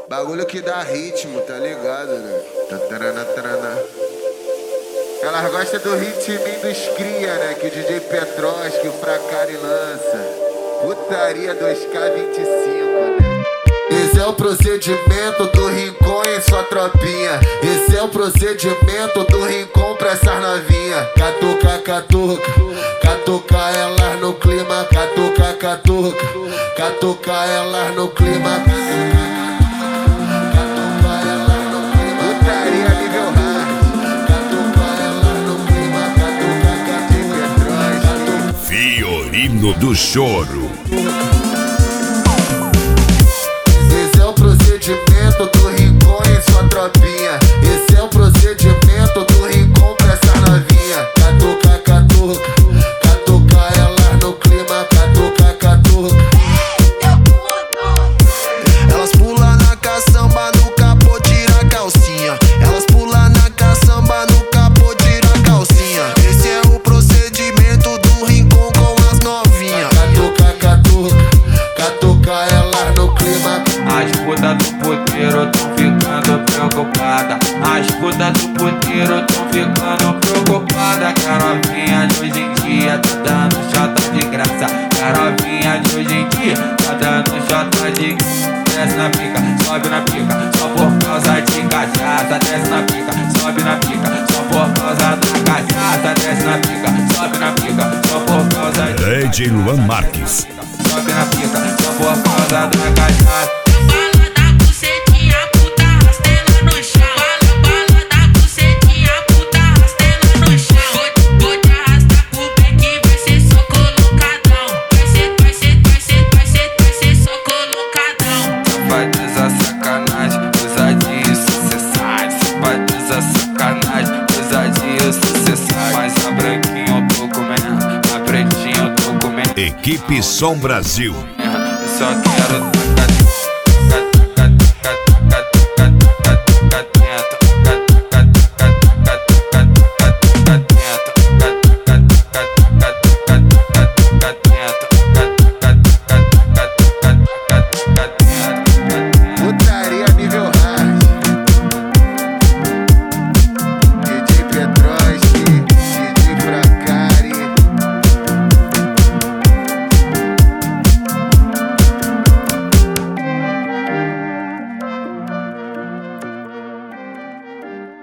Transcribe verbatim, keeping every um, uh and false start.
Bagulho que dá ritmo, tá ligado, né? Tatarana, tarana. Elas gostam do ritminho dos cria, né? Que o D J Petroski, o Fracari lança. Putaria dois K vinte e cinco, né? Esse é o procedimento do Rincon em sua tropinha. Esse é o procedimento do Rincon pra essas novinha. Catuca, catuca, catuca elas no clima. Catuca, catuca, catuca elas no clima. Catuca elas no clima. Putaria nível hard. Catuca elas no clima. Catuca, catuca, Petroski. Fiorino do Choro. Procedimento do Rincon em sua tropinha. Esse é o procedimento do Rincon pra essa novinha. Catuca, catuca, catuca elas no clima. Catuca, catuca. Elas pulam na caçamba, no capô tira a calcinha. Elas pulam na caçamba, no capô tira a calcinha. Esse é o procedimento do Rincon com as novinhas. Catuca, catuca, catuca elas no clima. As putas do puteiro tão ficando preocupada. As putas do puteiro tão ficando preocupada. Que a novinha de hoje em dia tá dando chata de graça. Que a novinha de hoje em dia tá dando chata de graça. Desce na pica, sobe na pica, só por causa de cachaça. Desce na pica, sobe na pica, só por causa da cachaça. Desce na pica, sobe na pica, só por causa de Lady Luan Marques. Sobe na pica, só por causa da cachaça. Equipe Som Brasil. Só quero